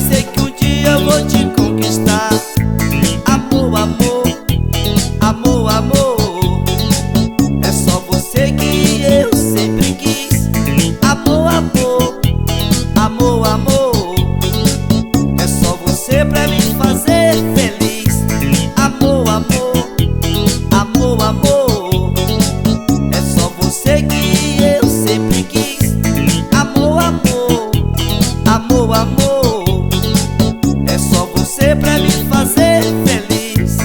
sei que um dia eu vou te conquistar. Amor, amor, amor, amor, é só você que eu sempre quis. Amor, amor, amor, amor, é só você pra me fazer feliz. Amor, amor, amor, amor, é só você que eu sempre quis. Amor, amor, amor, amor, é só você pra me fazer feliz.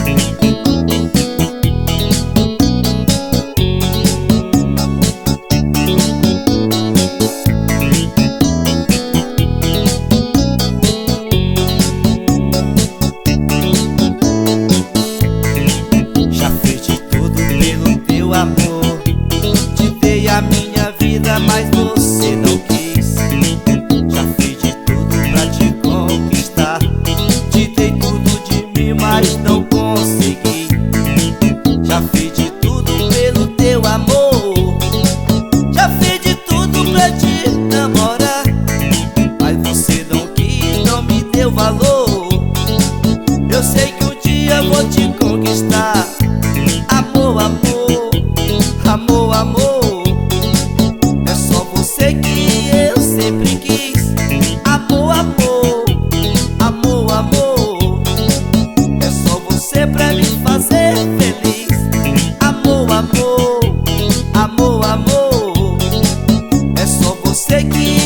Já fiz de tudo pelo teu amor, te dei a minha vida, mas você não quis. Já fiz de tudo pra te conquistar, te dei tudo de mim, mas não consegui. Já fiz de tudo pelo teu amor, já fiz de tudo pra te namorar, mas você não quis, não me deu valor. Eu sei que um dia eu vou te conquistar. Amor, amor, amor, amor, é só você que eu sempre quis. Amor, amor, amor, amor, é só você pra me fazer feliz. Amor, amor, amor, amor, é só você que